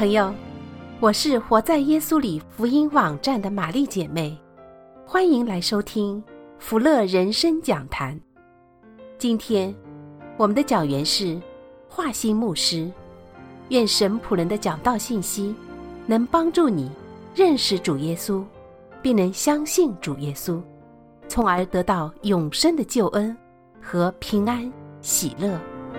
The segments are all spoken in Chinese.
朋友，我是活在耶稣里福音网站的玛丽姐妹，欢迎来收听福乐人生讲坛。今天我们的讲员是华兴牧师，愿神仆人的讲道信息能帮助你认识主耶稣，并能相信主耶稣，从而得到永生的救恩和平安喜乐。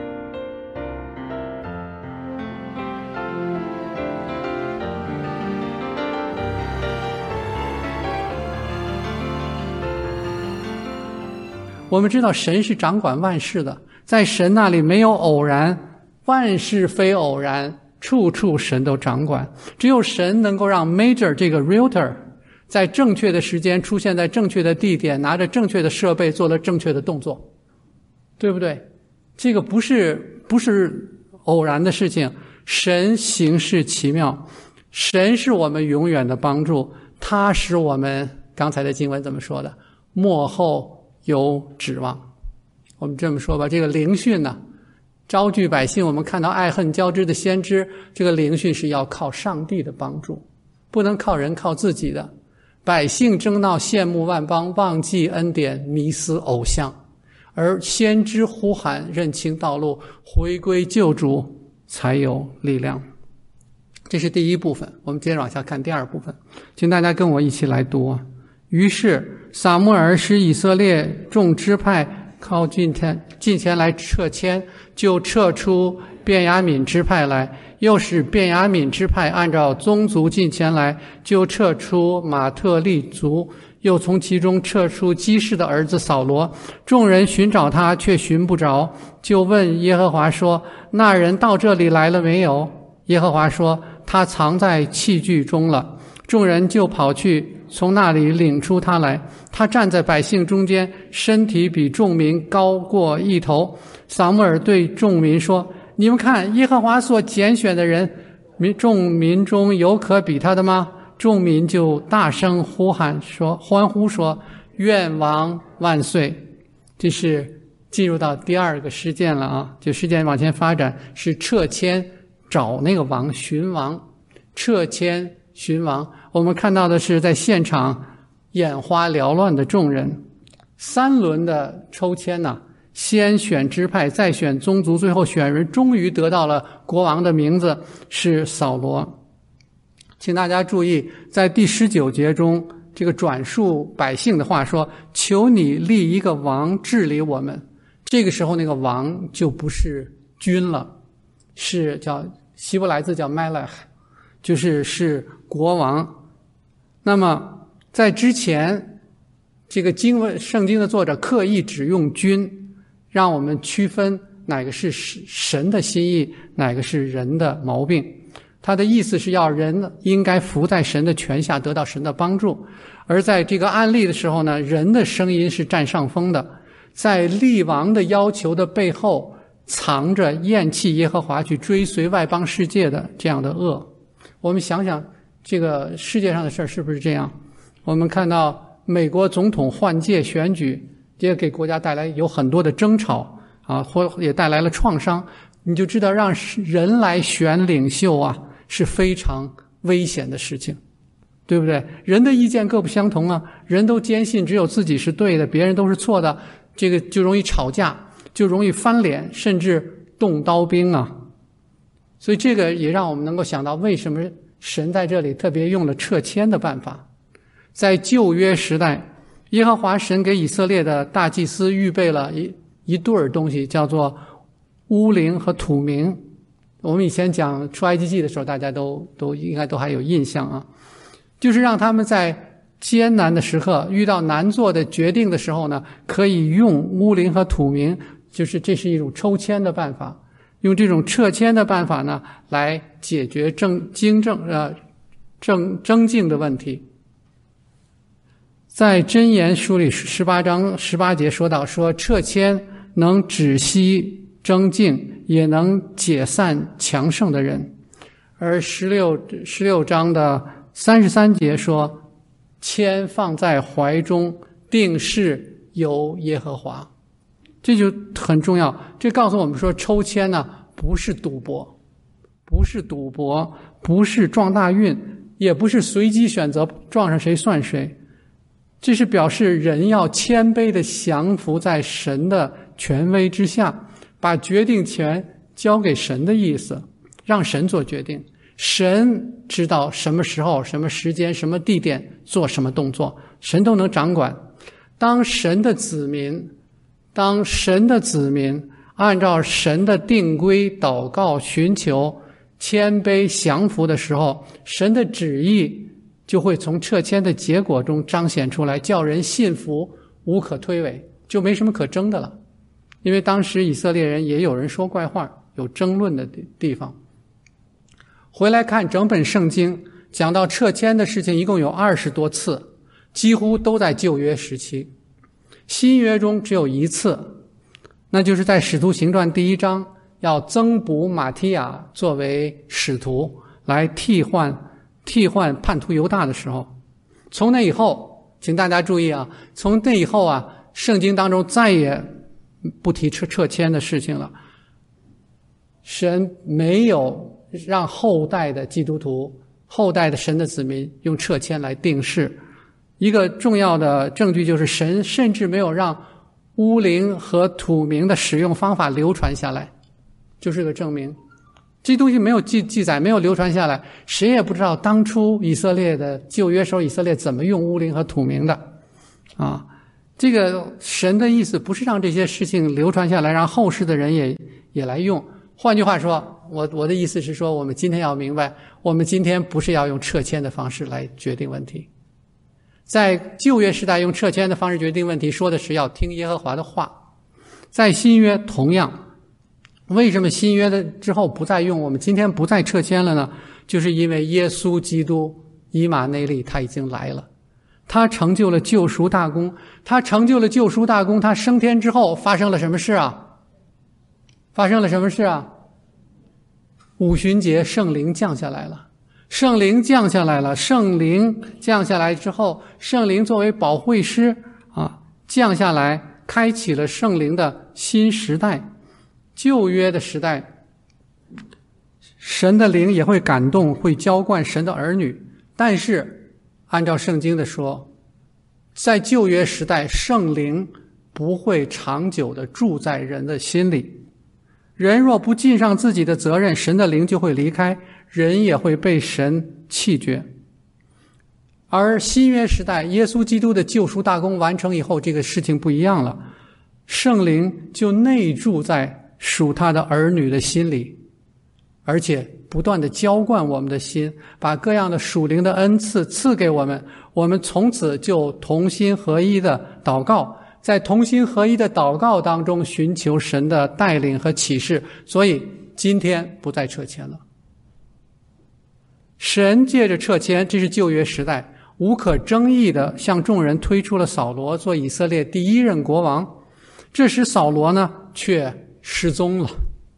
我们知道神是掌管万事的，在神那里没有偶然，万事非偶然，处处神都掌管。只有神能够让 Major 这个 Realtor 在正确的时间出现在正确的地点，拿着正确的设备做了正确的动作，对不对？这个不是偶然的事情，神行事奇妙，神是我们永远的帮助，他使我们刚才的经文怎么说的？末后有指望。我们这么说吧，这个灵训呢，招聚百姓，我们看到爱恨交织的先知，这个灵训是要靠上帝的帮助，不能靠人，靠自己的。百姓争闹，羡慕万邦，忘记恩典，迷思偶像，而先知呼喊，认清道路，回归救主，才有力量。这是第一部分，我们接着往下看第二部分，请大家跟我一起来读啊。于是撒母耳使以色列众支派靠近前来撤迁，就撤出便雅悯支派来；又使便雅悯支派按照宗族近前来，就撤出马特利族；又从其中撤出基士的儿子扫罗。众人寻找他，却寻不着，就问耶和华说：那人到这里来了没有？耶和华说：他藏在器具中了。众人就跑去，从那里领出他来。他站在百姓中间，身体比众民高过一头。撒母耳对众民说：你们看，耶和华所拣选的人，众民中有可比他的吗？众民就大声欢呼说：愿王万岁！这是进入到第二个事件了啊，就事件往前发展，是撤迁找那个王，寻王，撤迁寻王。我们看到的是在现场眼花缭乱的众人，三轮的抽签呢，先选支派，再选宗族，最后选人，终于得到了国王的名字，是扫罗。请大家注意，在第19节中，这个转述百姓的话说：求你立一个王治理我们。这个时候那个王就不是君了，是叫希伯来字叫 Melech， 是国王。那么在之前，这个圣经的作者刻意只用君，让我们区分哪个是神的心意，哪个是人的毛病。他的意思是要人应该服在神的权下，得到神的帮助。而在这个案例的时候呢，人的声音是占上风的，在立王的要求的背后藏着厌弃耶和华，去追随外邦世界的这样的恶。我们想想这个世界上的事儿是不是这样？我们看到美国总统换届选举，也给国家带来有很多的争吵啊，或也带来了创伤。你就知道让人来选领袖啊，是非常危险的事情，对不对？人的意见各不相同啊，人都坚信只有自己是对的，别人都是错的，这个就容易吵架，就容易翻脸，甚至动刀兵啊。所以这个也让我们能够想到，为什么神在这里特别用了撤迁的办法。在旧约时代，耶和华神给以色列的大祭司预备了一对儿东西，叫做乌灵和土明。我们以前讲出埃及记的时候，大家都应该都还有印象啊，就是让他们在艰难的时刻，遇到难做的决定的时候呢，可以用乌灵和土明，就是这是一种抽签的办法，用这种撤迁的办法呢，来解决争竞的问题。在箴言书里18章18节说到，说撤迁能止息争竞，也能解散强盛的人。而16章的33节说，签放在怀中，定是由耶和华。这就很重要，这告诉我们说，抽签呢不是赌博，不不是赌博，不是撞大运，也不是随机选择撞上谁算谁。这是表示人要谦卑地降服在神的权威之下，把决定权交给神的意思，让神做决定。神知道什么时候、什么时间、什么地点做什么动作，神都能掌管。当神的子民按照神的定规祷告、寻求、谦卑、降服的时候，神的旨意就会从撤迁的结果中彰显出来，叫人信服，无可推诿，就没什么可争的了。因为当时以色列人也有人说怪话，有争论的地方。回来看整本圣经，讲到撤迁的事情一共有20多次，几乎都在旧约时期。新约中只有一次，那就是在使徒行传第1章要增补马提亚作为使徒来替换叛徒犹大的时候。从那以后，请大家注意啊，从那以后啊，圣经当中再也不提撤迁的事情了。神没有让后代的基督徒、后代的神的子民用撤迁来定事。一个重要的证据就是神甚至没有让乌灵和土名的使用方法流传下来，就是个证明。这东西没有记载，没有流传下来，谁也不知道当初以色列的旧约时候以色列怎么用乌灵和土名的啊。这个神的意思不是让这些事情流传下来，让后世的人也来用。换句话说，我的意思是说，我们今天要明白，我们今天不是要用撤迁的方式来决定问题。在旧约时代用撤迁的方式决定问题，说的是要听耶和华的话。在新约同样，为什么新约的之后不再用，我们今天不再撤迁了呢？就是因为耶稣基督以马内利他已经来了，他成就了救赎大功。他升天之后发生了什么事啊？五旬节圣灵降下来了。圣灵降下来之后，圣灵作为保惠师降下来，开启了圣灵的新时代。旧约的时代，神的灵也会感动，会浇灌神的儿女。但是按照圣经的说，在旧约时代，圣灵不会长久地住在人的心里。人若不尽上自己的责任，神的灵就会离开，人也会被神弃绝。而新约时代，耶稣基督的救赎大功完成以后，这个事情不一样了，圣灵就内住在属他的儿女的心里，而且不断地浇灌我们的心，把各样的属灵的恩赐赐给我们，我们从此就同心合一的祷告，在同心合一的祷告当中寻求神的带领和启示。所以今天不再撤迁了。神借着撤迁，这是旧约时代无可争议的向众人推出了扫罗做以色列第1任国王。这时扫罗呢却失踪了，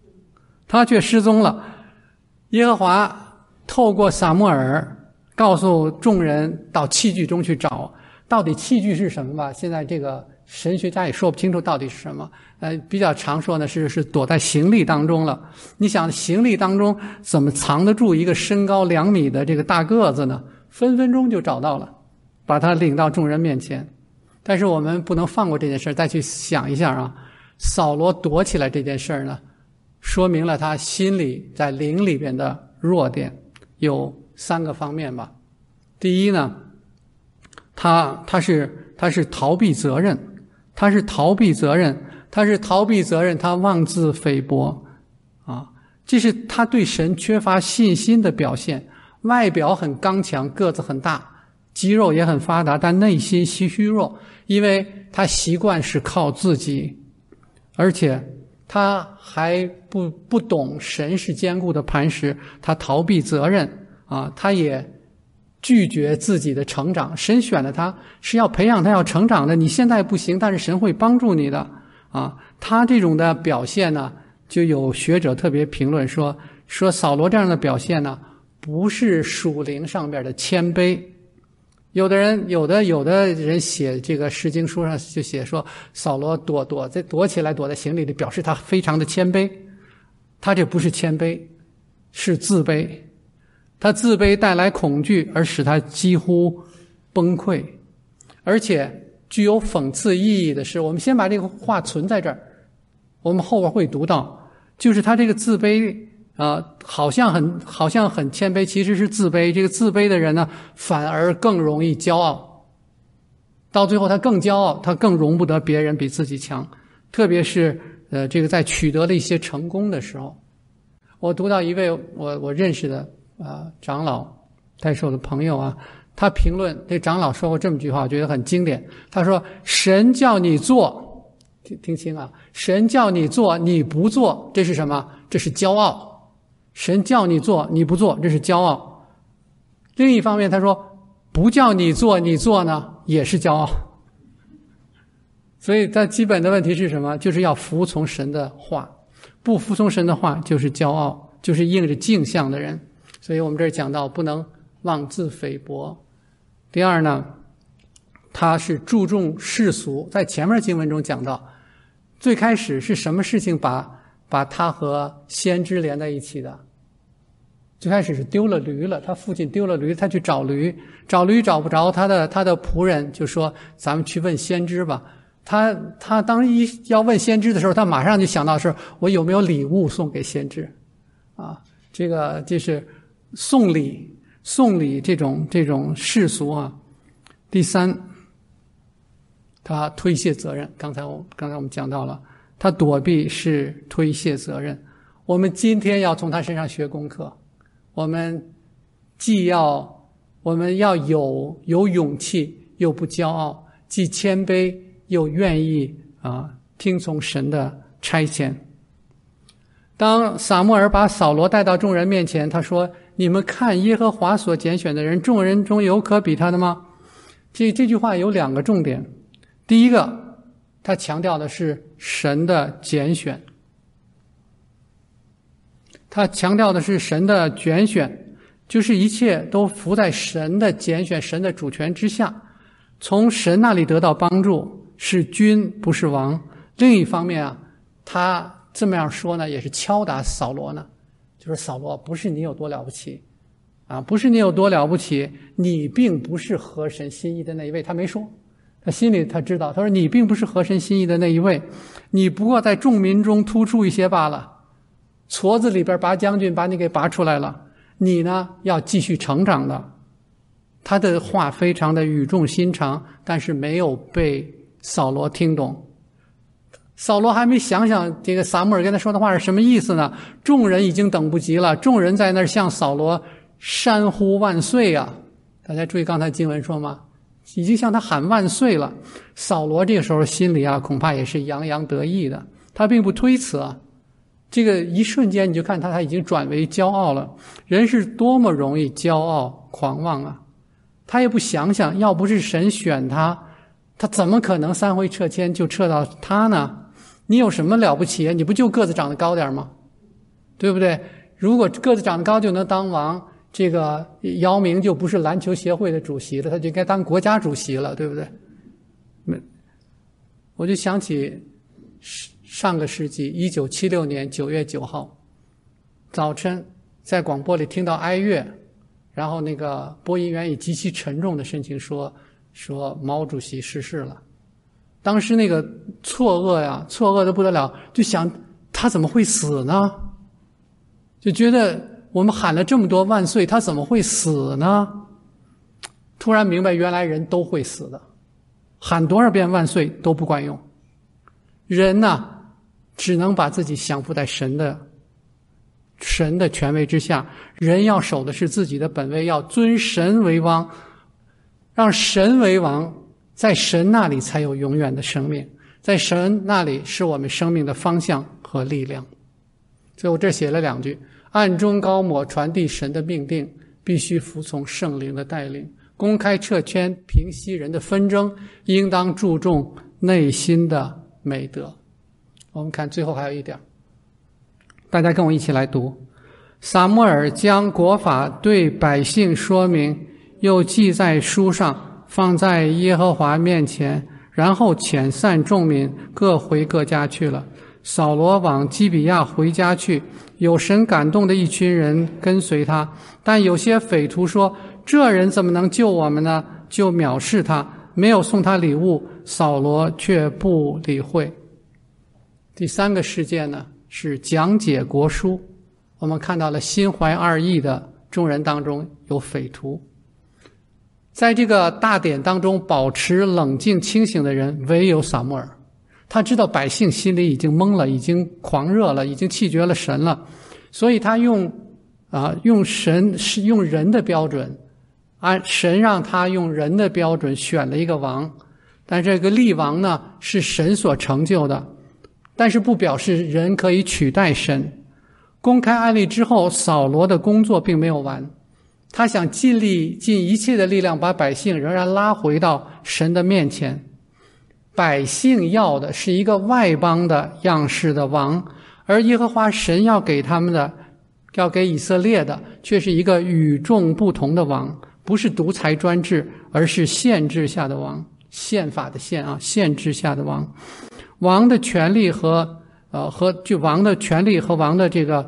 耶和华透过撒母耳告诉众人到器具中去找，到底器具是什么吧？现在这个神学家也说不清楚到底是什么。比较常说呢是躲在行李当中了。你想行李当中怎么藏得住一个身高2米的这个大个子呢？分分钟就找到了，把他领到众人面前。但是我们不能放过这件事，再去想一下啊，扫罗躲起来这件事呢，说明了他心里在灵里边的弱点，有3个方面吧。第一呢，他是逃避责任，他妄自菲薄啊，这是他对神缺乏信心的表现。外表很刚强，个子很大，肌肉也很发达，但内心虚弱，因为他习惯是靠自己，而且他还不懂神是坚固的磐石，他逃避责任啊，他也拒绝自己的成长。神选了他是要培养他要成长的，你现在不行，但是神会帮助你的啊。他这种的表现呢，就有学者特别评论说扫罗这样的表现呢，不是属灵上边的谦卑。有的人写这个诗经书上就写说，扫罗躲起来躲在行李里，表示他非常的谦卑。他这不是谦卑， 是自卑，他自卑带来恐惧，而使他几乎崩溃。而且具有讽刺意义的是，我们先把这个话存在这儿，我们后边会读到，就是他这个自卑好像很谦卑，其实是自卑。这个自卑的人呢，反而更容易骄傲，到最后他更骄傲，他更容不得别人比自己强，特别是这个在取得了一些成功的时候。我读到一位我认识的长老代授的朋友啊，他评论这长老说过这么句话，我觉得很经典。他说：“神叫你做，听清啊，神叫你做，你不做，这是什么？这是骄傲。神叫你做，你不做，这是骄傲。另一方面，他说不叫你做，你做呢，也是骄傲。所以，他基本的问题是什么？就是要服从神的话。”不服从神的话就是骄傲，就是应着镜像的人。所以我们这儿讲到不能妄自菲薄。第二呢，他是注重世俗，在前面经文中讲到，最开始是什么事情把他和先知连在一起的？最开始是丢了驴了，他父亲丢了驴，他去找驴找不着，他的仆人就说：“咱们去问先知吧。”他当要问先知的时候，他马上就想到是我有没有礼物送给先知啊？这个就是送礼这种世俗啊。第三，他推卸责任。刚才我们讲到了，他躲避是推卸责任。我们今天要从他身上学功课，我们要有勇气，又不骄傲，既谦卑又愿意听从神的差遣。当撒母耳把扫罗带到众人面前，他说：“你们看耶和华所拣选的人，众人中有可比他的吗？”这句话有两个重点。第一个，他强调的是神的拣选，他强调的是神的拣选，就是一切都服在神的拣选、神的主权之下，从神那里得到帮助，是君不是王。另一方面啊，他这么样说呢，也是敲打扫罗呢，就是扫罗，不是你有多了不起不是你有多了不起，你并不是合神心意的那一位。他没说，他心里他知道，他说你并不是合神心意的那一位，你不过在众民中突出一些罢了，矬子里边拔将军把你给拔出来了，你呢要继续成长的。他的话非常的语重心长，但是没有被扫罗听懂。扫罗还没想想这个撒母耳跟他说的话是什么意思呢，众人已经等不及了，众人在那儿向扫罗山呼万岁啊！大家注意刚才经文说吗？已经向他喊万岁了。扫罗这个时候心里恐怕也是洋洋得意的，他并不推辞这个一瞬间你就看他已经转为骄傲了。人是多么容易骄傲狂妄他也不想想，要不是神选他怎么可能3回撤迁就撤到他呢？你有什么了不起你不就个子长得高点吗？对不对？如果个子长得高就能当王，这个姚明就不是篮球协会的主席了，他就该当国家主席了，对不对？我就想起上个世纪1976年9月9号早晨，在广播里听到哀乐，然后那个播音员以极其沉重的神情说毛主席逝世了。当时那个错愕的不得了，就想他怎么会死呢？就觉得我们喊了这么多万岁，他怎么会死呢？突然明白原来人都会死的，喊多少遍万岁都不管用。人呢只能把自己降服在神的权威之下，人要守的是自己的本位，要尊神为王，让神为王，在神那里才有永远的生命，在神那里是我们生命的方向和力量。所以我这写了2句：暗中高抹传递神的命定，必须服从圣灵的带领；公开撤迁平息人的纷争，应当注重内心的美德。我们看最后还有一点，大家跟我一起来读：撒母耳将国法对百姓说明，又记在书上，放在耶和华面前，然后遣散众民，各回各家去了。 扫罗往基比亚回家去，有神感动的一群人跟随他，但有些匪徒说，这人怎么能救我们呢？就藐视他，没有送他礼物，扫罗却不理会。第三个事件呢，是讲解国书。我们看到了心怀二意的众人当中有匪徒。在这个大典当中保持冷静清醒的人唯有撒母耳。他知道百姓心里已经懵了，已经狂热了，已经弃绝了神了，所以他用人的标准，神让他用人的标准选了一个王，但这个立王呢是神所成就的，但是不表示人可以取代神。公开案例之后，扫罗的工作并没有完，他想尽一切的力量把百姓仍然拉回到神的面前。百姓要的是一个外邦的样式的王，而耶和华神要给他们的，要给以色列的，却是一个与众不同的王，不是独裁专制，而是限制下的王，宪法的限制下的王。王的权利和王的权利和王的这个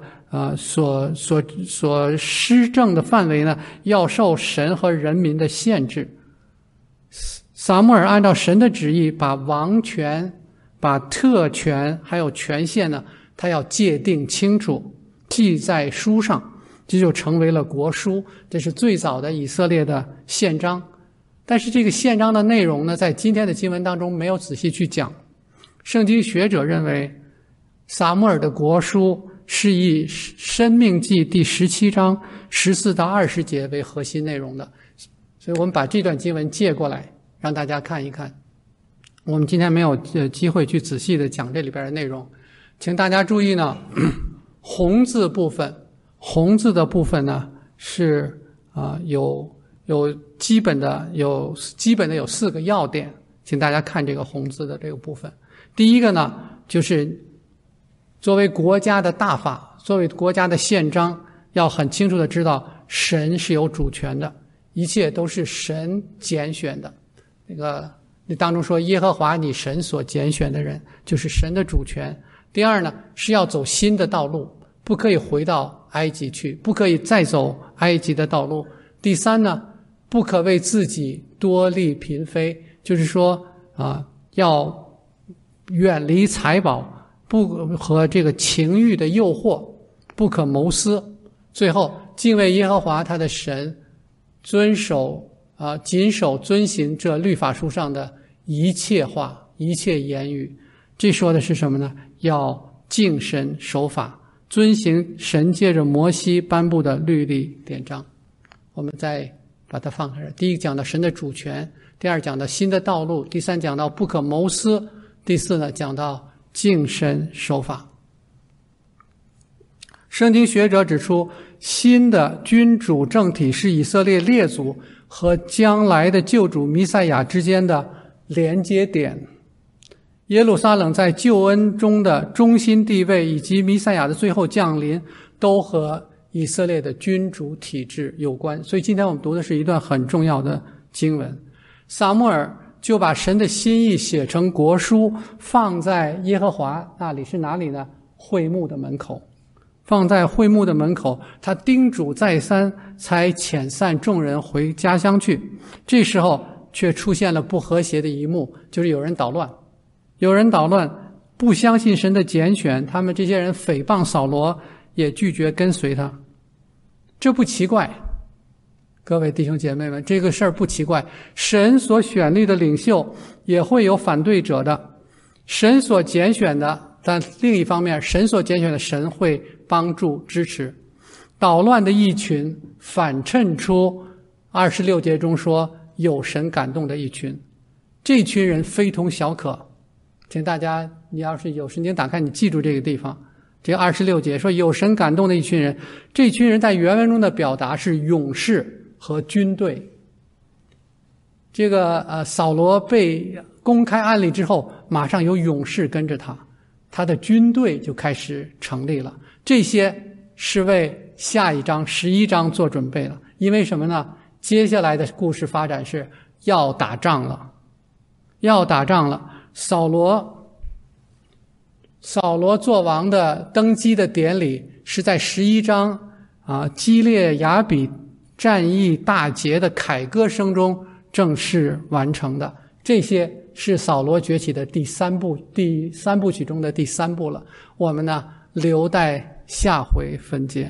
所施政的范围呢，要受神和人民的限制。撒母耳按照神的旨意，把王权、把特权还有权限呢，他要界定清楚，记在书上，这就成为了国书。这是最早的以色列的宪章。但是这个宪章的内容呢，在今天的经文当中没有仔细去讲。圣经学者认为，撒母耳的国书是以申命记第17章14到20节为核心内容的，所以我们把这段经文借过来让大家看一看。我们今天没有机会去仔细的讲这里边的内容，请大家注意呢，红字的部分呢是有基本的有4个要点，请大家看这个红字的这个部分。第一个呢，就是作为国家的大法，作为国家的宪章，要很清楚的知道神是有主权的，一切都是神拣选的。那当中说耶和华你神所拣选的人，就是神的主权。第二呢，是要走新的道路，不可以回到埃及去，不可以再走埃及的道路。第三呢，不可为自己多利嫔妃，就是说要远离财宝，不和这个情欲的诱惑，不可谋私。最后敬畏耶和华他的神，谨守遵行这律法书上的一切话一切言语。这说的是什么呢？要敬神守法，遵行神借着摩西颁布的律例典章。我们再把它放开这。第一讲到神的主权，第二讲到新的道路，第三讲到不可谋私，第四呢讲到敬神守法。圣经学者指出，新的君主政体是以色列列祖和将来的救主弥赛亚之间的连接点。耶路撒冷在救恩中的中心地位以及弥赛亚的最后降临，都和以色列的君主体制有关。所以今天我们读的是一段很重要的经文。撒母耳就把神的心意写成国书，放在耶和华那里，是哪里呢？会幕的门口。放在会幕的门口，他叮嘱再三，才遣散众人回家乡去。这时候却出现了不和谐的一幕，就是有人捣乱，不相信神的拣选，他们这些人诽谤扫罗，也拒绝跟随他。这不奇怪，各位弟兄姐妹们，这个事儿不奇怪。神所选立的领袖也会有反对者的，神所拣选的，但另一方面，神所拣选的神会帮助支持。捣乱的一群反衬出26节中说有神感动的一群，这群人非同小可。请大家，你要是有圣经打开，你记住这个地方。这个26节说有神感动的一群人，这群人在原文中的表达是勇士和军队。这个扫罗被公开案例之后，马上有勇士跟着他，他的军队就开始成立了。这些是为下一章11章做准备了。因为什么呢？接下来的故事发展是要打仗了。扫扫罗作王的登基的典礼是在11章基列雅比战役大捷的凯歌声中正式完成的。这些是扫罗崛起的第三部曲中的第3部了。我们呢，留待下回分解。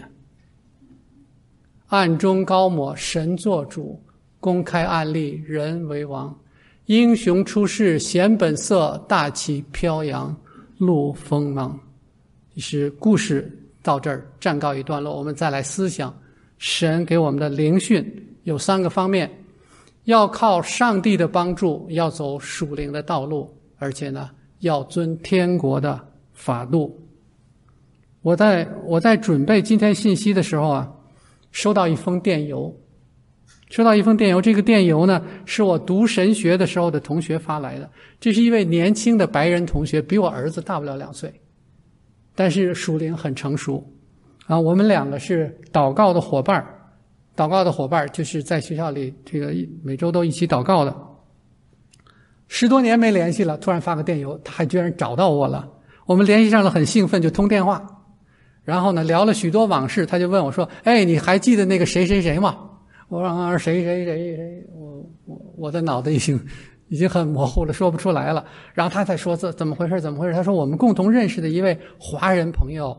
暗中高抹神作主，公开暗立人为王。英雄出世显本色，大旗飘扬露锋芒。其实故事到这儿暂告一段落，我们再来思想神给我们的灵训有3个方面：要靠上帝的帮助，要走属灵的道路，而且呢，要遵天国的法度。我在准备今天信息的时候收到一封电邮。这个电邮呢，是我读神学的时候的同学发来的。这是一位年轻的白人同学，比我儿子大不了2岁，但是属灵很成熟我们2个是祷告的伙伴就是在学校里这个每周都一起祷告的。10多年没联系了，突然发个电邮，他还居然找到我了。我们联系上了，很兴奋，就通电话。然后呢，聊了许多往事，他就问我说：“哎，你还记得那个谁谁谁吗？”我说：“谁，我的脑袋已经很模糊了，说不出来了。”然后他才说怎么回事？他说我们共同认识的一位华人朋友，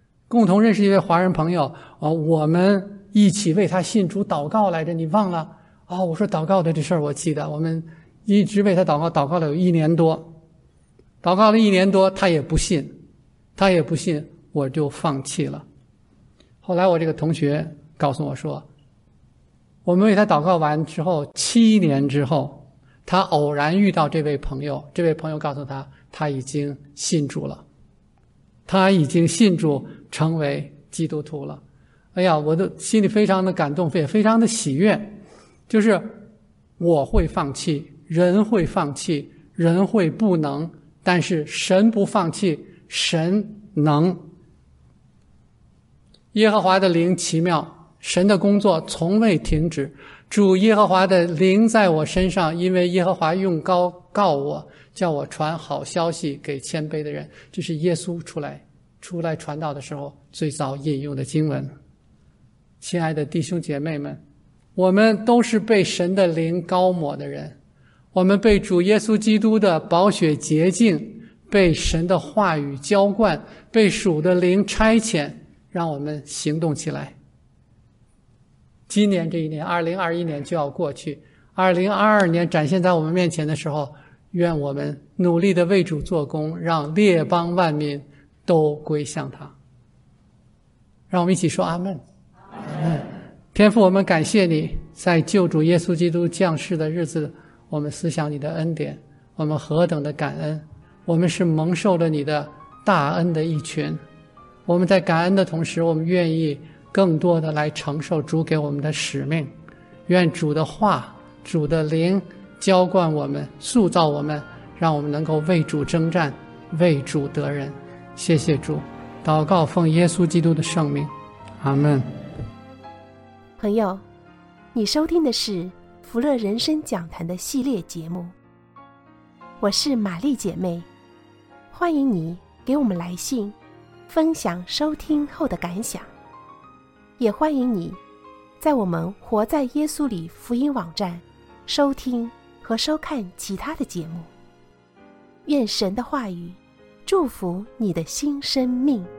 我们一起为他信主祷告来着，你忘了？我说祷告的这事儿我记得，我们一直为他祷告了有1年多，祷告了1年多，他也不信，我就放弃了。后来我这个同学告诉我说，我们为他祷告完之后7年之后，他偶然遇到这位朋友告诉他，他已经信主了，成为基督徒了。哎呀，我的心里非常的感动，也非常的喜悦。就是我会放弃，人会放弃，人会不能，但是神不放弃，神能。耶和华的灵奇妙，神的工作从未停止。主耶和华的灵在我身上，因为耶和华用膏告我，叫我传好消息给谦卑的人。这是耶稣出来传道的时候最早引用的经文。亲爱的弟兄姐妹们，我们都是被神的灵膏抹的人，我们被主耶稣基督的宝血洁净，被神的话语浇灌，被主的灵差遣，让我们行动起来。今年这一年2021年就要过去，2022年展现在我们面前的时候，愿我们努力的为主做工，让列邦万民都归向他。让我们一起说阿们。阿们。天父，我们感谢你，在救主耶稣基督降世的日子，我们思想你的恩典，我们何等的感恩。我们是蒙受了你的大恩的一群，我们在感恩的同时，我们愿意更多的来承受主给我们的使命。愿主的话，主的灵浇灌我们，塑造我们，让我们能够为主征战，为主得人。谢谢主，祷告奉耶稣基督的圣名，阿们。 朋友，你收听的是福乐人生讲坛的系列节目，我是玛丽姐妹，欢迎你给我们来信分享收听后的感想，也欢迎你在我们活在耶稣里福音网站收听和收看其他的节目。愿神的话语祝福你的新生命。